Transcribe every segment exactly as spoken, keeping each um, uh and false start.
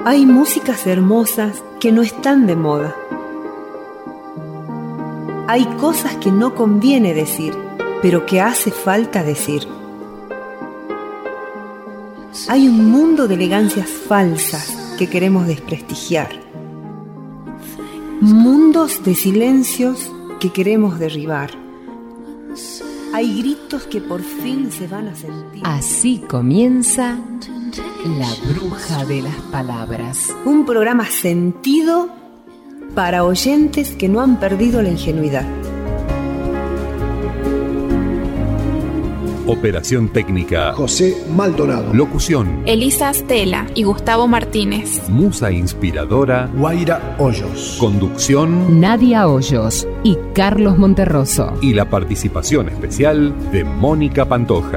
Hay músicas hermosas que no están de moda. Hay cosas que no conviene decir, pero que hace falta decir. Hay un mundo de elegancias falsas que queremos desprestigiar. Mundos de silencios que queremos derribar. Hay gritos que por fin se van a sentir. Así comienza La Bruja de las Palabras. Un programa sentido para oyentes que no han perdido la ingenuidad. Operación técnica: José Maldonado. Locución: Elisa Stella y Gustavo Martínez. Musa inspiradora: Guaira Hoyos. Conducción: Nadia Hoyos y Carlos Monterroso. Y la participación especial de Mónica Pantoja.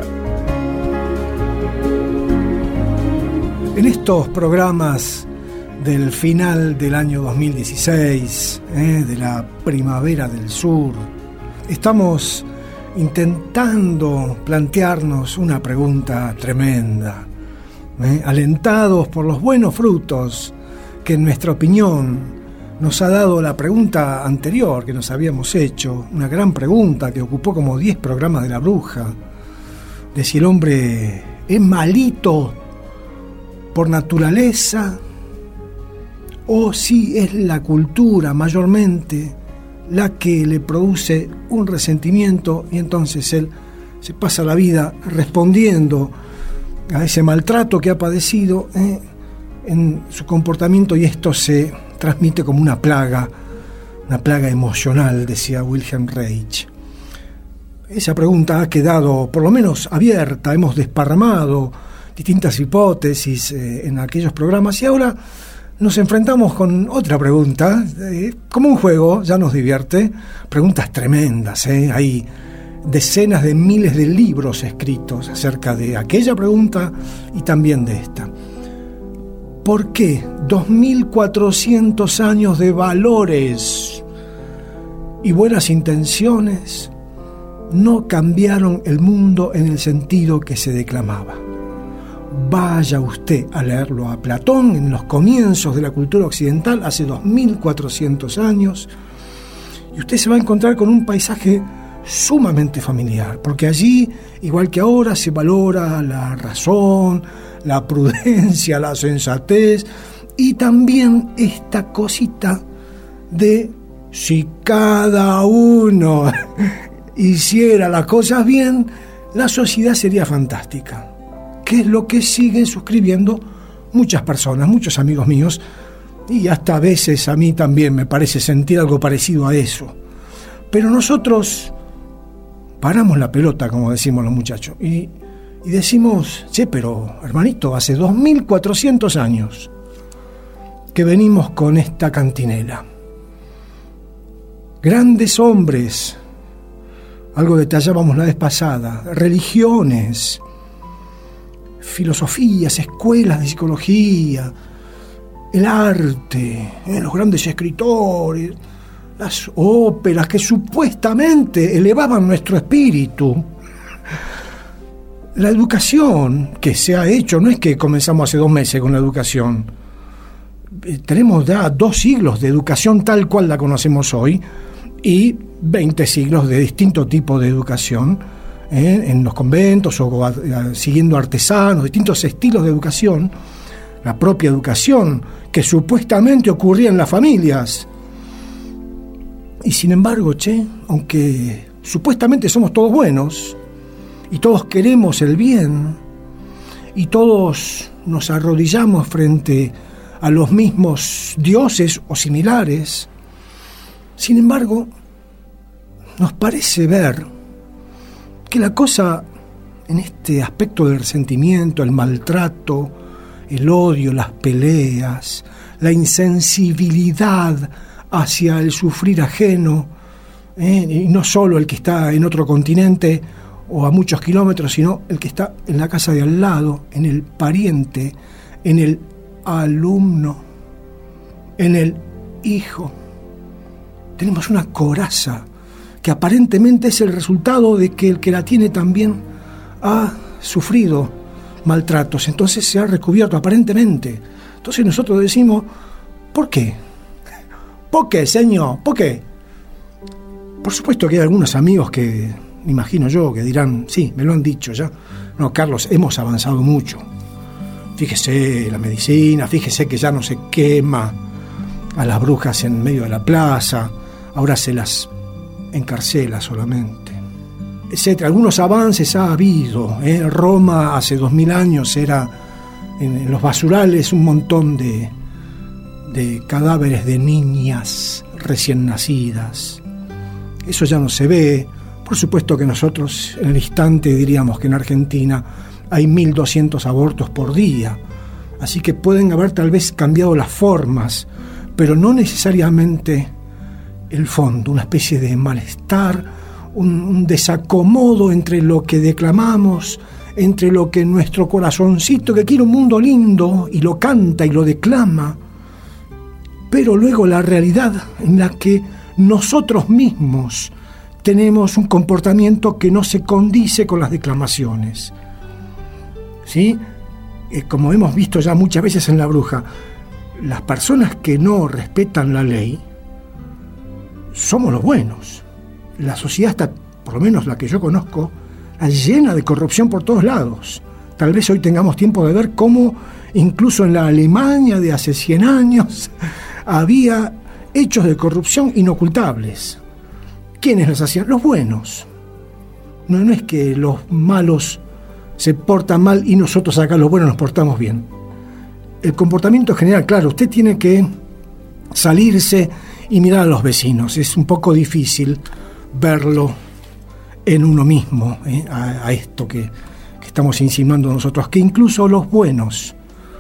En estos programas del final del año dos mil dieciséis, eh, de la primavera del sur, estamos intentando plantearnos una pregunta tremenda, ¿eh? alentados por los buenos frutos que en nuestra opinión nos ha dado la pregunta anterior que nos habíamos hecho, una gran pregunta que ocupó como diez programas de La Bruja, de si el hombre es malito por naturaleza o si es la cultura mayormente la que le produce un resentimiento y entonces él se pasa la vida respondiendo a ese maltrato que ha padecido eh, en su comportamiento, y esto se transmite como una plaga, una plaga emocional, decía Wilhelm Reich. Esa pregunta ha quedado por lo menos abierta, hemos desparramado distintas hipótesis eh, en aquellos programas y ahora nos enfrentamos con otra pregunta, eh, como un juego, ya nos divierte, preguntas tremendas, ¿eh? Hay decenas de miles de libros escritos acerca de aquella pregunta y también de esta. ¿Por qué dos mil cuatrocientos años de valores y buenas intenciones no cambiaron el mundo en el sentido que se declamaba? Vaya usted a leerlo a Platón en los comienzos de la cultura occidental, hace dos mil cuatrocientos años, y usted se va a encontrar con un paisaje sumamente familiar, porque allí, igual que ahora, se valora la razón, la prudencia, la sensatez, y también esta cosita de si cada uno hiciera las cosas bien, la sociedad sería fantástica. Que es lo que siguen suscribiendo muchas personas, muchos amigos míos, y hasta a veces a mí también me parece sentir algo parecido a eso. Pero nosotros paramos la pelota, como decimos los muchachos, y, y decimos, che, pero hermanito, hace dos mil cuatrocientos años que venimos con esta cantinela. Grandes hombres, algo detallábamos la vez pasada, religiones, filosofías, escuelas de psicología, el arte, eh, los grandes escritores, las óperas que supuestamente elevaban nuestro espíritu, la educación que se ha hecho, no es que comenzamos hace dos meses con la educación, eh, tenemos ya dos siglos de educación tal cual la conocemos hoy y veinte siglos de distinto tipo de educación, Eh, en los conventos o a, a, siguiendo artesanos, distintos estilos de educación, la propia educación que supuestamente ocurría en las familias. Y sin embargo, che, aunque supuestamente somos todos buenos y todos queremos el bien y todos nos arrodillamos frente a los mismos dioses o similares, sin embargo, nos parece ver que la cosa en este aspecto del resentimiento, el maltrato, el odio, las peleas, la insensibilidad hacia el sufrir ajeno, ¿eh? y no solo el que está en otro continente o a muchos kilómetros, sino el que está en la casa de al lado, en el pariente, en el alumno, en el hijo. Tenemos una coraza que aparentemente es el resultado de que el que la tiene también ha sufrido maltratos, entonces se ha recubierto aparentemente Entonces nosotros decimos, ¿por qué? ¿Por qué, señor? ¿Por qué? Por supuesto que hay algunos amigos que, me imagino yo, que dirán, sí, me lo han dicho ya. No, Carlos, hemos avanzado mucho. Fíjese la medicina, fíjese que ya no se quema a las brujas en medio de la plaza, ahora se las encarcela solamente, etcétera. Algunos avances ha habido, ¿eh? Roma hace dos mil años era en, en los basurales un montón de, de cadáveres de niñas recién nacidas. Eso ya no se ve. Por supuesto que nosotros en el instante diríamos que en Argentina hay mil doscientos abortos por día, así que pueden haber tal vez cambiado las formas, pero no necesariamente el fondo, una especie de malestar, un, un desacomodo entre lo que declamamos, entre lo que nuestro corazoncito, que quiere un mundo lindo, y lo canta y lo declama, pero luego la realidad en la que nosotros mismos tenemos un comportamiento que no se condice con las declamaciones. ¿Sí? Eh, como hemos visto ya muchas veces en La Bruja, las personas que no respetan la ley somos los buenos. La sociedad está, por lo menos la que yo conozco, llena de corrupción por todos lados. Tal vez hoy tengamos tiempo de ver cómo incluso en la Alemania de hace cien años había hechos de corrupción inocultables. ¿Quiénes los hacían? Los buenos. No, no es que los malos se portan mal y nosotros acá los buenos nos portamos bien. El comportamiento general, claro, usted tiene que salirse y mirar a los vecinos. Es un poco difícil verlo en uno mismo, ¿eh? a, a esto que, que estamos insinuando nosotros, que incluso los buenos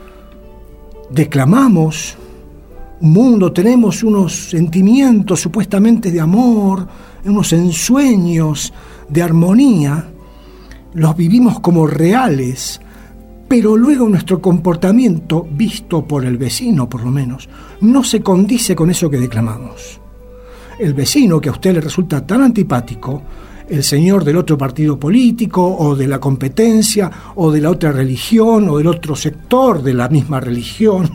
declamamos un mundo, tenemos unos sentimientos supuestamente de amor, unos ensueños de armonía, los vivimos como reales, pero luego nuestro comportamiento, visto por el vecino por lo menos, no se condice con eso que declamamos. El vecino que a usted le resulta tan antipático, el señor del otro partido político, o de la competencia, o de la otra religión, o del otro sector de la misma religión,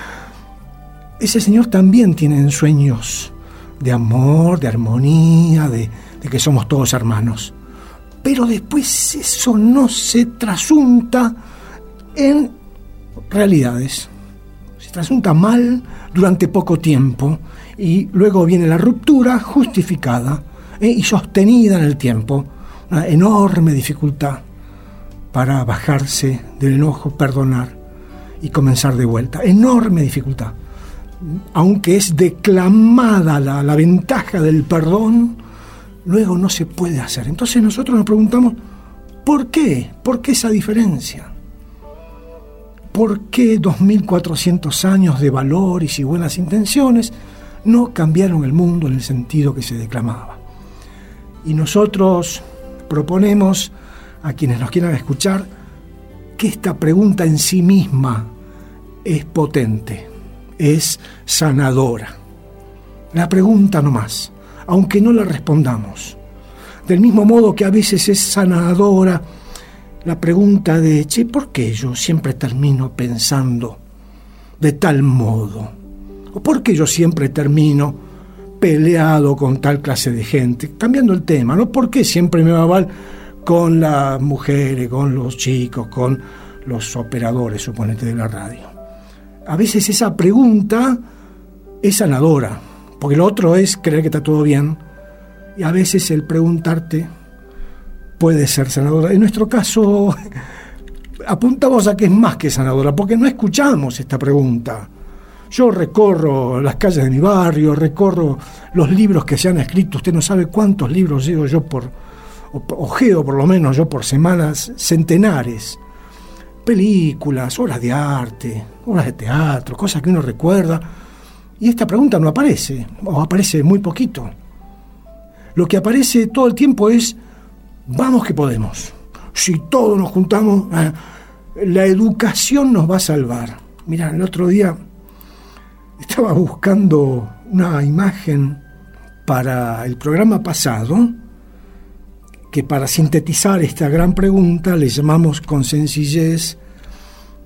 ese señor también tiene ensueños de amor, de armonía, de, de que somos todos hermanos. Pero después eso no se trasunta en realidades. Se trasunta mal durante poco tiempo y luego viene la ruptura justificada eh, y sostenida en el tiempo. Una enorme dificultad para bajarse del enojo, perdonar y comenzar de vuelta. Enorme dificultad. Aunque es declamada la, la ventaja del perdón, luego no se puede hacer. Entonces nosotros nos preguntamos, ¿por qué? ¿Por qué esa diferencia? ¿Por qué dos mil cuatrocientos años de valores y buenas intenciones no cambiaron el mundo en el sentido que se declamaba? Y nosotros proponemos a quienes nos quieran escuchar que esta pregunta en sí misma es potente, es sanadora. La pregunta nomás, aunque no la respondamos. Del mismo modo que a veces es sanadora la pregunta de, che, ¿por qué yo siempre termino pensando de tal modo? ¿O por qué yo siempre termino peleado con tal clase de gente? Cambiando el tema, ¿no? ¿Por qué siempre me va mal con las mujeres, con los chicos, con los operadores, suponete, de la radio? A veces esa pregunta es sanadora, porque lo otro es creer que está todo bien, y a veces el preguntarte puede ser sanadora. En nuestro caso, apuntamos a que es más que sanadora, porque no escuchamos esta pregunta. Yo recorro las calles de mi barrio, recorro los libros que se han escrito, usted no sabe cuántos libros llevo yo por, ojeo por lo menos yo por semanas, centenares. Películas, obras de arte, obras de teatro, cosas que uno recuerda, y esta pregunta no aparece, o aparece muy poquito. Lo que aparece todo el tiempo es, vamos que podemos. Si todos nos juntamos, eh, la educación nos va a salvar. Mirá, el otro día estaba buscando una imagen para el programa pasado, que para sintetizar esta gran pregunta le llamamos con sencillez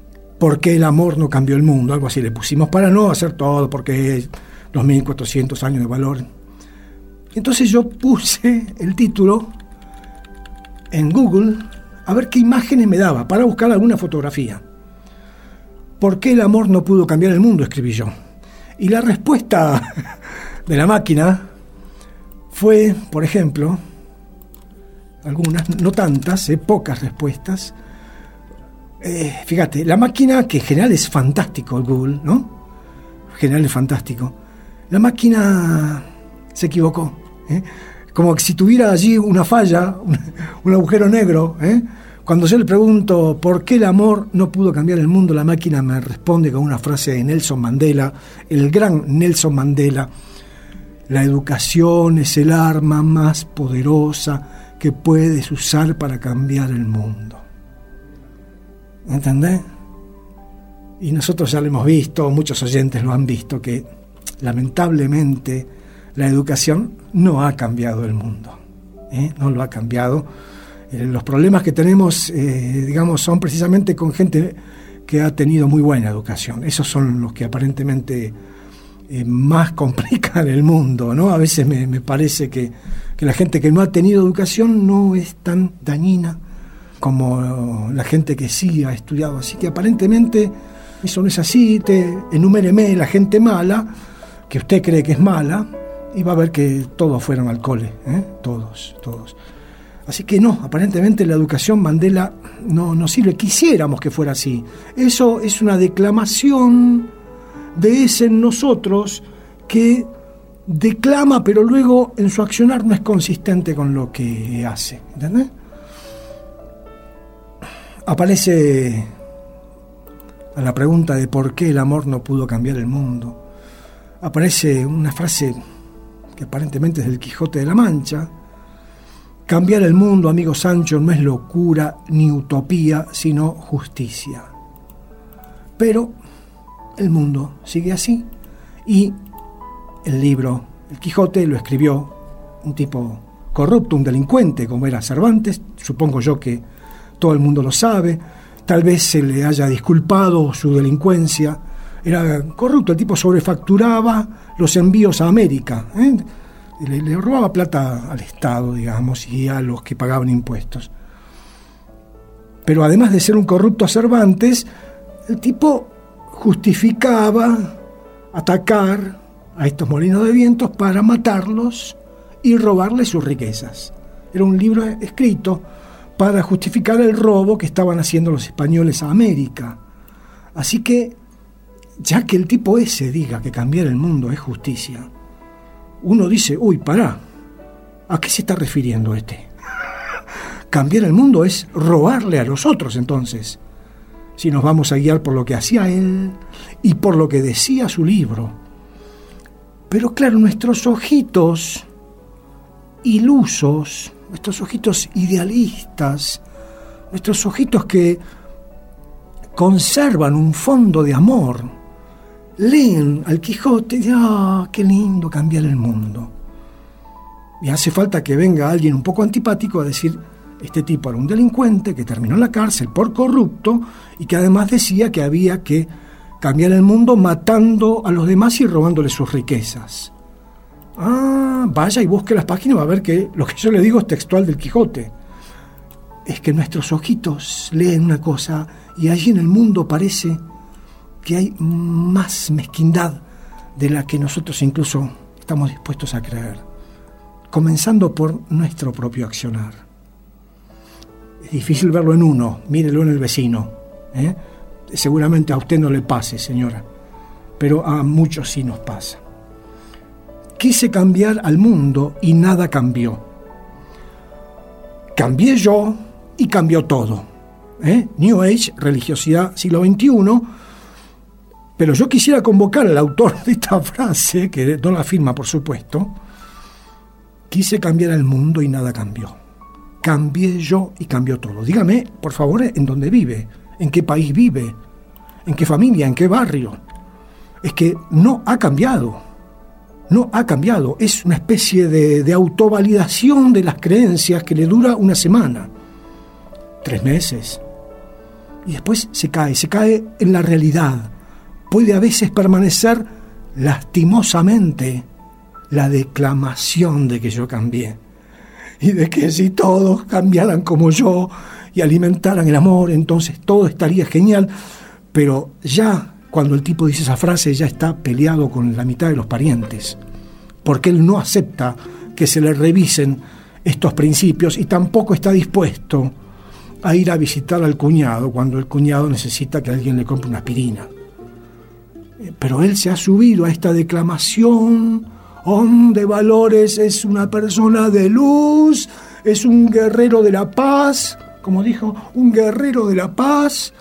¿por qué el amor no cambió el mundo? Algo así le pusimos para no hacer todo, porque los mil cuatrocientos años de valor. Entonces yo puse el título en Google a ver qué imágenes me daba para buscar alguna fotografía. ¿Por qué el amor no pudo cambiar el mundo?, escribí yo. Y la respuesta de la máquina fue, por ejemplo, algunas, no tantas, eh, pocas respuestas. Eh, fíjate, la máquina, que en general es fantástico el Google, ¿no? En general es fantástico. La máquina se equivocó, ¿eh? Como que si tuviera allí una falla, un, un agujero negro, ¿eh? Cuando yo le pregunto por qué el amor no pudo cambiar el mundo, la máquina me responde con una frase de Nelson Mandela, el gran Nelson Mandela: la educación es el arma más poderosa que puedes usar para cambiar el mundo. ¿Entendés? Y nosotros ya lo hemos visto, muchos oyentes lo han visto, que lamentablemente la educación no ha cambiado el mundo, ¿eh? No lo ha cambiado. Eh, los problemas que tenemos, eh, digamos, son precisamente con gente que ha tenido muy buena educación. Esos son los que aparentemente eh, más complican el mundo, ¿no? A veces me, me parece que, que la gente que no ha tenido educación no es tan dañina como la gente que sí ha estudiado. Así que aparentemente eso no es así. Te, enuméreme la gente mala, que usted cree que es mala, y va a ver que todos fueron al cole, ¿eh? Todos, todos. Así que no, aparentemente la educación Mandela no, no sirve. Quisiéramos que fuera así. Eso es una declamación de ese en nosotros que declama, pero luego en su accionar no es consistente con lo que hace. ¿Entendés? Aparece a la pregunta de por qué el amor no pudo cambiar el mundo, aparece una frase que aparentemente es del Quijote de la Mancha: cambiar el mundo, amigo Sancho, no es locura ni utopía, sino justicia. Pero el mundo sigue así, y el libro El Quijote lo escribió un tipo corrupto, un delincuente como era Cervantes. Supongo yo que todo el mundo lo sabe. Tal vez se le haya disculpado su delincuencia. Era corrupto, el tipo sobrefacturaba los envíos a América, ¿eh? Le, le robaba plata al Estado, digamos, y a los que pagaban impuestos. Pero además de ser un corrupto Cervantes, el tipo justificaba atacar a estos molinos de vientos para matarlos y robarles sus riquezas. Era un libro escrito para justificar el robo que estaban haciendo los españoles a América. Así que, ya que el tipo ese diga que cambiar el mundo es justicia, uno dice, uy, pará, ¿a qué se está refiriendo este? Cambiar el mundo es robarle a los otros, entonces, si nos vamos a guiar por lo que hacía él y por lo que decía su libro. Pero claro, nuestros ojitos ilusos, nuestros ojitos idealistas, nuestros ojitos que conservan un fondo de amor, leen al Quijote y dicen, ¡ah, qué lindo cambiar el mundo! Y hace falta que venga alguien un poco antipático a decir, este tipo era un delincuente que terminó en la cárcel por corrupto y que además decía que había que cambiar el mundo matando a los demás y robándoles sus riquezas. Ah, vaya y busque las páginas y va a ver que lo que yo le digo es textual del Quijote. Es que nuestros ojitos leen una cosa y allí en el mundo parece que hay más mezquindad de la que nosotros incluso estamos dispuestos a creer, comenzando por nuestro propio accionar. Es difícil verlo en uno, mírelo en el vecino, ¿eh? Seguramente a usted no le pase, señora, pero a muchos sí nos pasa. Quise cambiar al mundo y nada cambió. Cambié yo y cambió todo, ¿eh? New Age, religiosidad, siglo veintiuno. Pero yo quisiera convocar al autor de esta frase, que no la firma, por supuesto. Quise cambiar el mundo y nada cambió. Cambié yo y cambió todo. Dígame, por favor, en dónde vive, en qué país vive, en qué familia, en qué barrio. Es que no ha cambiado. No ha cambiado. Es una especie de, de autovalidación de las creencias que le dura una semana, tres meses, y después se cae, se cae en la realidad. Puede a veces permanecer lastimosamente la declamación de que yo cambié, y de que si todos cambiaran como yo y alimentaran el amor, entonces todo estaría genial. Pero ya cuando el tipo dice esa frase, ya está peleado con la mitad de los parientes, porque él no acepta que se le revisen estos principios y tampoco está dispuesto a ir a visitar al cuñado cuando el cuñado necesita que alguien le compre una aspirina. Pero él se ha subido a esta declamación: hombre de valores, es una persona de luz, es un guerrero de la paz, como dijo, un guerrero de la paz.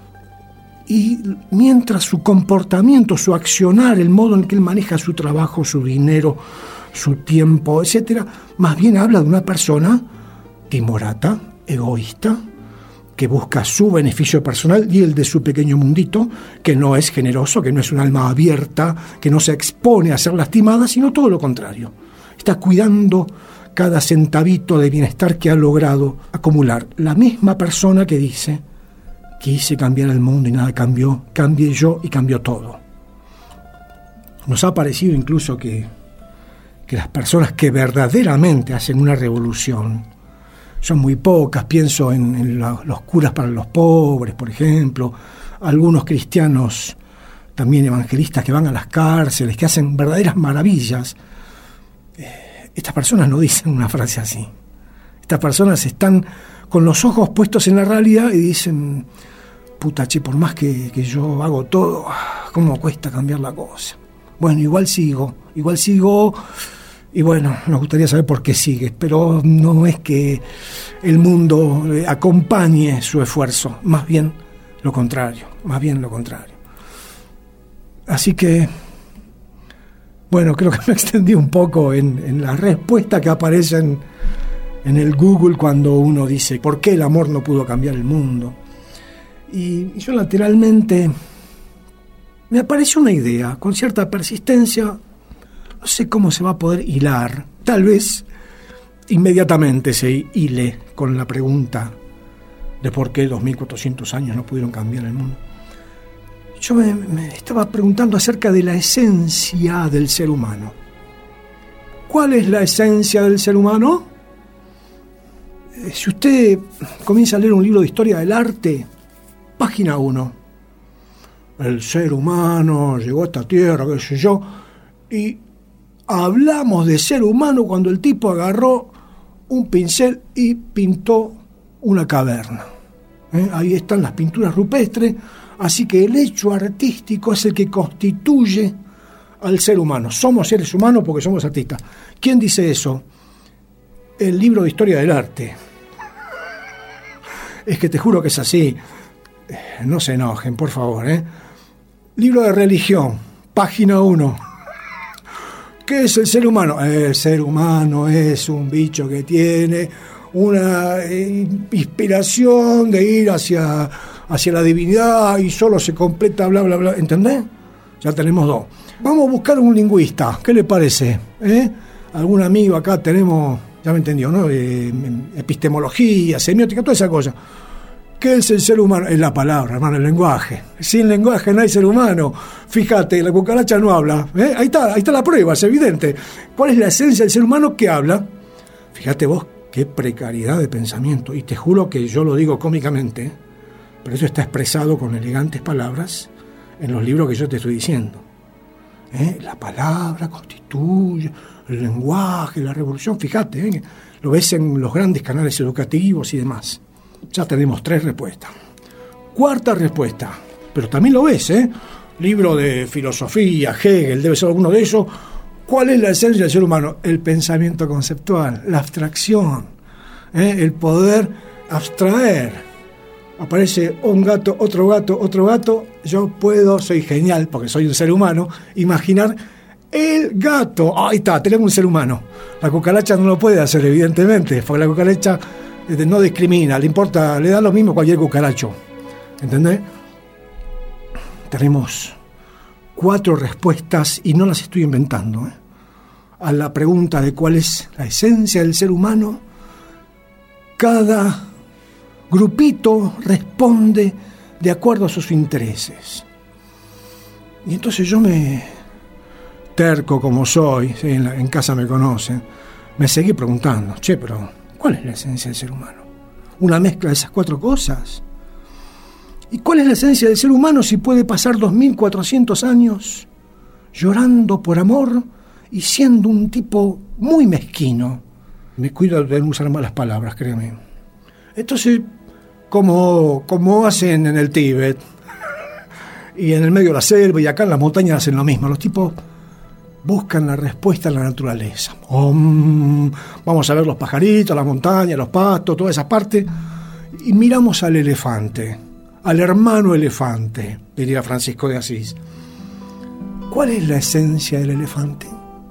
Y mientras su comportamiento, su accionar, el modo en que él maneja su trabajo, su dinero, su tiempo, etcétera, más bien habla de una persona timorata, egoísta, que busca su beneficio personal y el de su pequeño mundito, que no es generoso, que no es un alma abierta, que no se expone a ser lastimada, sino todo lo contrario. Está cuidando cada centavito de bienestar que ha logrado acumular. La misma persona que dice: quise cambiar el mundo y nada cambió, cambié yo y cambió todo. Nos ha parecido incluso que, que las personas que verdaderamente hacen una revolución son muy pocas. Pienso en, en la, los curas para los pobres, por ejemplo, algunos cristianos también evangelistas que van a las cárceles, que hacen verdaderas maravillas. Eh, estas personas no dicen una frase así. Estas personas están con los ojos puestos en la realidad y dicen: puta, che, por más que, que yo hago todo, ¿cómo cuesta cambiar la cosa? Bueno, igual sigo, igual sigo... Y bueno, nos gustaría saber por qué sigues, pero no es que el mundo acompañe su esfuerzo, más bien lo contrario, más bien lo contrario. Así que, bueno, creo que me extendí un poco en, en la respuesta que aparece en, en el Google cuando uno dice ¿por qué el amor no pudo cambiar el mundo? Y, y yo lateralmente me apareció una idea con cierta persistencia. No sé cómo se va a poder hilar. Tal vez inmediatamente se hile con la pregunta de por qué dos mil cuatrocientos años no pudieron cambiar el mundo. Yo me, me estaba preguntando acerca de la esencia del ser humano. ¿Cuál es la esencia del ser humano? Eh, si usted comienza a leer un libro de historia del arte, página uno. El ser humano llegó a esta tierra, qué sé yo, y hablamos de ser humano cuando el tipo agarró un pincel y pintó una caverna. ¿Eh? Ahí están las pinturas rupestres, así que el hecho artístico es el que constituye al ser humano. Somos seres humanos porque somos artistas. ¿Quién dice eso? El libro de historia del arte. Es que te juro que es así. No se enojen, por favor, ¿eh? Libro de religión, página uno. ¿Qué es el ser humano? El ser humano es un bicho que tiene una inspiración de ir hacia, hacia la divinidad y solo se completa, bla, bla, bla. ¿Entendés? Ya tenemos dos. Vamos a buscar un lingüista. ¿Qué le parece? ¿Eh? Algún amigo acá tenemos, ya me entendió, ¿no? Eh, epistemología, semiótica, toda esa cosa. ¿Qué es el ser humano? Es la palabra, hermano, el lenguaje. Sin lenguaje no hay ser humano. Fíjate, la cucaracha no habla. ¿Eh? Ahí está, ahí está la prueba, es evidente. ¿Cuál es la esencia del ser humano que habla? Fíjate vos, qué precariedad de pensamiento. Y te juro que yo lo digo cómicamente, pero eso está expresado con elegantes palabras en los libros que yo te estoy diciendo. ¿Eh? La palabra constituye el lenguaje, la revolución. Fíjate, ¿eh? Lo ves en los grandes canales educativos y demás. Ya tenemos tres respuestas. Cuarta respuesta, pero también lo ves, ¿eh? Libro de filosofía, Hegel, debe ser alguno de ellos. ¿Cuál es la esencia del ser humano? El pensamiento conceptual, la abstracción, ¿eh? El poder abstraer. Aparece un gato, otro gato, otro gato. Yo puedo, soy genial, porque soy un ser humano, imaginar el gato. Ahí está, tenemos un ser humano. La cucaracha no lo puede hacer, evidentemente, porque la cucaracha no discrimina, le importa, le da lo mismo cualquier cucaracho. ¿Entendés? Tenemos cuatro respuestas, y no las estoy inventando, ¿eh? A la pregunta de cuál es la esencia del ser humano. Cada grupito responde de acuerdo a sus intereses. Y entonces yo me, terco como soy, ¿sí? en, la, en casa me conocen, me seguí preguntando, che, pero ¿cuál es la esencia del ser humano? ¿Una mezcla de esas cuatro cosas? ¿Y cuál es la esencia del ser humano si puede pasar dos mil cuatrocientos años llorando por amor y siendo un tipo muy mezquino? Me cuido de no usar malas palabras, créeme. Entonces, como, como hacen en el Tíbet, y en el medio de la selva, y acá en las montañas hacen lo mismo, los tipos buscan la respuesta en la naturaleza. Om, vamos a ver los pajaritos, las montañas, los pastos, toda esa parte, y miramos al elefante, al hermano elefante, diría Francisco de Asís. ¿Cuál es la esencia del elefante?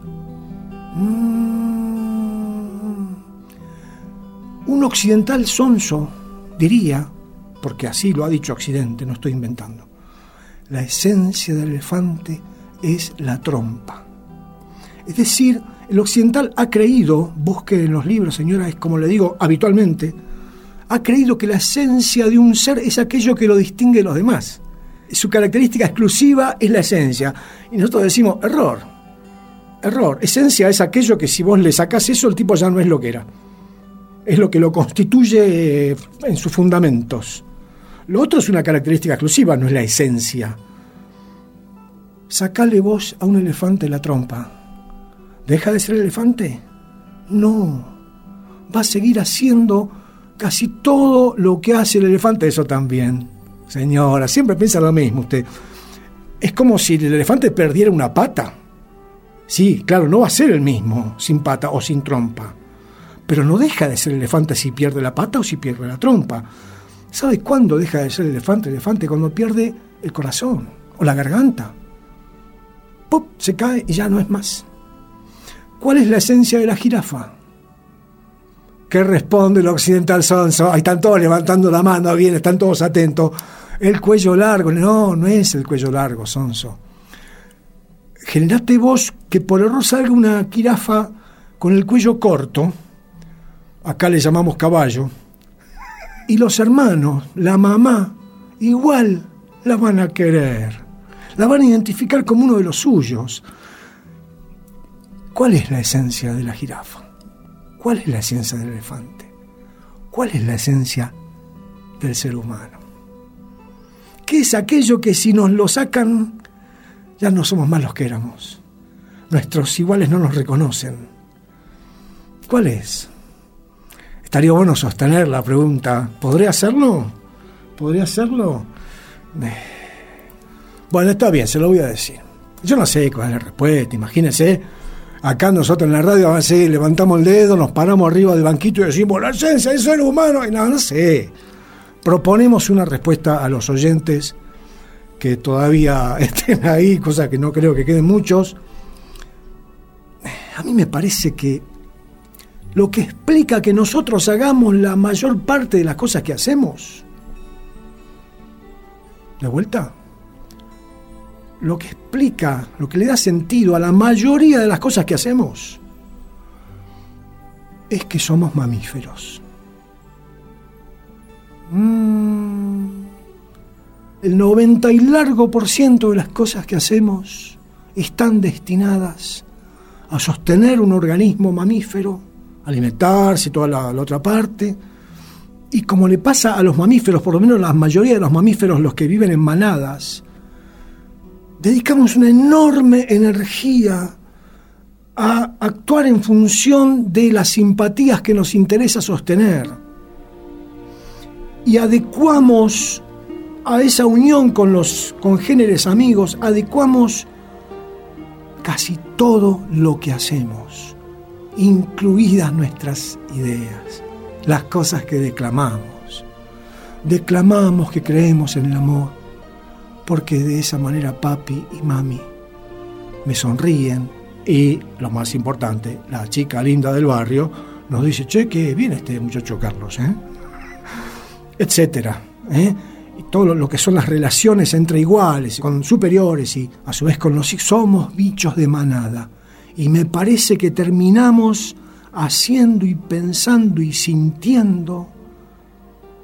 Mm, un occidental sonso diría, porque así lo ha dicho Occidente, no estoy inventando, la esencia del elefante es la trompa. Es decir, el occidental ha creído, busque en los libros, señora, es como le digo habitualmente, ha creído que la esencia de un ser es aquello que lo distingue de los demás. Su característica exclusiva es la esencia. Y nosotros decimos, error, error. Esencia es aquello que si vos le sacás eso, el tipo ya no es lo que era. Es lo que lo constituye en sus fundamentos. Lo otro es una característica exclusiva, no es la esencia. Sacale vos a un elefante la trompa. ¿Deja de ser elefante? No. Va a seguir haciendo casi todo lo que hace el elefante. Eso también, señora, siempre piensa lo mismo usted. Es como si el elefante perdiera una pata. Sí, claro, no va a ser el mismo sin pata o sin trompa. Pero no deja de ser elefante si pierde la pata o si pierde la trompa. ¿Sabe cuándo deja de ser elefante? Elefante cuando pierde el corazón o la garganta. ¡Pop! Se cae y ya no es más. ¿Cuál es la esencia de la jirafa? ¿Qué responde el occidental sonso? Ahí están todos levantando la mano, bien, están todos atentos. El cuello largo. No, no es el cuello largo, sonso. Generaste vos que por error salga una jirafa con el cuello corto. Acá le llamamos caballo. Y los hermanos, la mamá, igual la van a querer. La van a identificar como uno de los suyos. ¿Cuál es la esencia de la jirafa? ¿Cuál es la esencia del elefante? ¿Cuál es la esencia del ser humano? ¿Qué es aquello que si nos lo sacan, ya no somos más los que éramos? Nuestros iguales no nos reconocen. ¿Cuál es? Estaría bueno sostener la pregunta. ¿Podría hacerlo? ¿Podría hacerlo? Bueno, está bien, se lo voy a decir. Yo no sé cuál es la respuesta, imagínense. Acá nosotros en la radio a veces levantamos el dedo, nos paramos arriba del banquito y decimos la esencia del ser humano. Y no, no sé. Proponemos una respuesta a los oyentes que todavía estén ahí, cosa que no creo que queden muchos. A mí me parece que lo que explica que nosotros hagamos la mayor parte de las cosas que hacemos, de vuelta, lo que explica, lo que le da sentido a la mayoría de las cosas que hacemos, es que somos mamíferos. Mm, el noventa y largo por ciento de las cosas que hacemos están destinadas a sostener un organismo mamífero, alimentarse y toda la, la otra parte. Y como le pasa a los mamíferos, por lo menos la mayoría de los mamíferos, los que viven en manadas, dedicamos una enorme energía a actuar en función de las simpatías que nos interesa sostener. Y adecuamos a esa unión con los congéneres amigos, adecuamos casi todo lo que hacemos, incluidas nuestras ideas, las cosas que declamamos. Declamamos que creemos en el amor, porque de esa manera papi y mami me sonríen y, lo más importante, la chica linda del barrio nos dice, che, qué bien este muchacho Carlos, ¿eh? etcétera, ¿eh? Y todo lo, lo que son las relaciones entre iguales, con superiores y a su vez con los hijos, somos bichos de manada. Y me parece que terminamos haciendo y pensando y sintiendo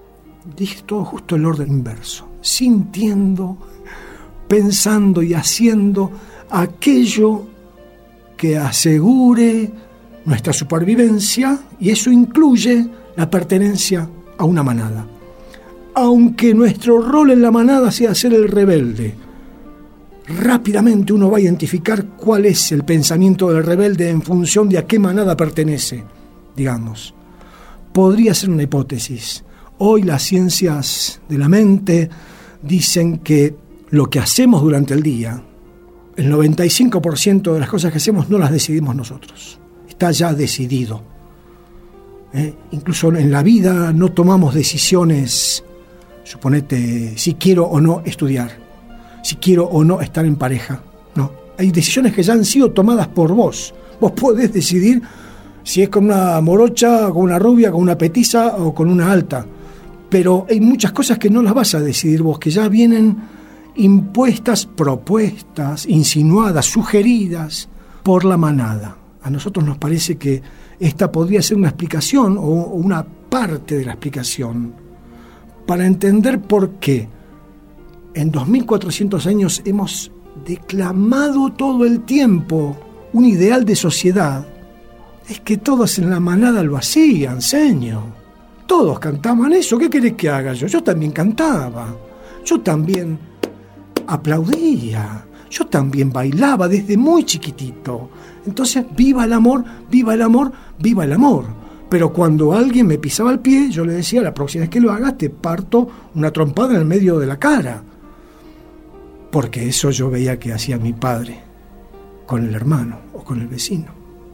dije todo justo el orden inverso. Sintiendo, pensando y haciendo aquello que asegure nuestra supervivencia, y eso incluye la pertenencia a una manada. Aunque nuestro rol en la manada sea ser el rebelde, rápidamente uno va a identificar cuál es el pensamiento del rebelde en función de a qué manada pertenece, digamos. Podría ser una hipótesis. Hoy las ciencias de la mente dicen que lo que hacemos durante el día, el noventa y cinco por ciento de las cosas que hacemos no las decidimos nosotros. Está ya decidido. ¿Eh? Incluso en la vida no tomamos decisiones, suponete, si quiero o no estudiar, si quiero o no estar en pareja. No, hay decisiones que ya han sido tomadas por vos. Vos podés decidir si es con una morocha, con una rubia, con una petiza o con una alta. Pero hay muchas cosas que no las vas a decidir vos, que ya vienen impuestas, propuestas, insinuadas, sugeridas por la manada. A nosotros nos parece que esta podría ser una explicación o una parte de la explicación para entender por qué en dos mil cuatrocientos años hemos declamado todo el tiempo un ideal de sociedad. Es que todos en la manada lo hacían, señor. Todos cantaban eso. ¿Qué querés que haga yo? Yo también cantaba. Yo también aplaudía. Yo también bailaba desde muy chiquitito. Entonces, viva el amor, viva el amor, viva el amor. Pero cuando alguien me pisaba el pie, yo le decía, la próxima vez que lo hagas, te parto una trompada en el medio de la cara. Porque eso yo veía que hacía mi padre con el hermano o con el vecino.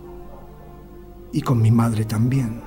Y con mi madre también.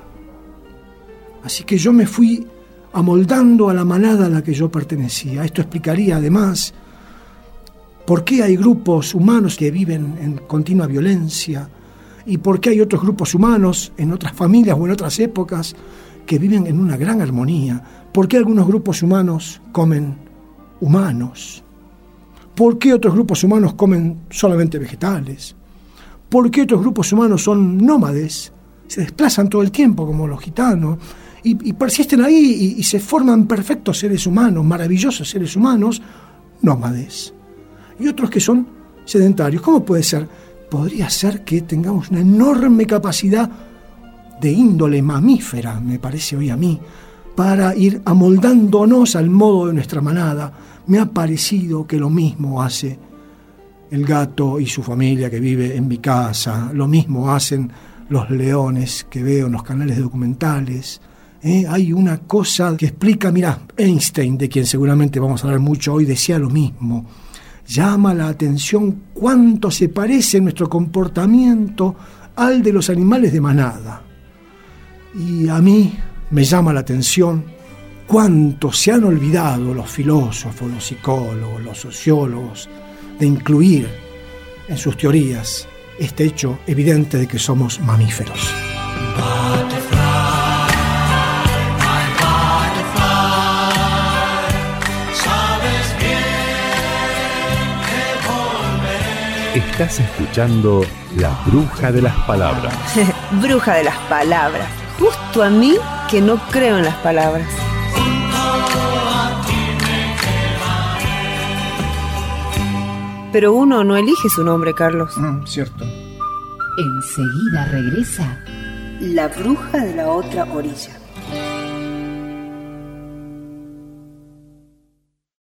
Así que yo me fui amoldando a la manada a la que yo pertenecía. Esto explicaría además por qué hay grupos humanos que viven en continua violencia y por qué hay otros grupos humanos en otras familias o en otras épocas que viven en una gran armonía. ¿Por qué algunos grupos humanos comen humanos? ¿Por qué otros grupos humanos comen solamente vegetales? ¿Por qué otros grupos humanos son nómades? Se desplazan todo el tiempo como los gitanos y, y persisten ahí y, y se forman perfectos seres humanos, maravillosos seres humanos, nómades. Y otros que son sedentarios. ¿Cómo puede ser? Podría ser que tengamos una enorme capacidad de índole mamífera, me parece hoy a mí, para ir amoldándonos al modo de nuestra manada. Me ha parecido que lo mismo hace el gato y su familia que vive en mi casa, lo mismo hacen los leones que veo en los canales documentales. ¿Eh? Hay una cosa que explica, mirá, Einstein, de quien seguramente vamos a hablar mucho hoy, decía lo mismo. Llama la atención cuánto se parece nuestro comportamiento al de los animales de manada. Y a mí me llama la atención cuánto se han olvidado los filósofos, los psicólogos, los sociólogos, de incluir en sus teorías este hecho evidente de que somos mamíferos. Estás escuchando La Bruja de las Palabras. Bruja de las palabras. Justo a mí que no creo en las palabras. Pero uno no elige su nombre, Carlos. Mm, cierto. Enseguida regresa La bruja de la otra orilla.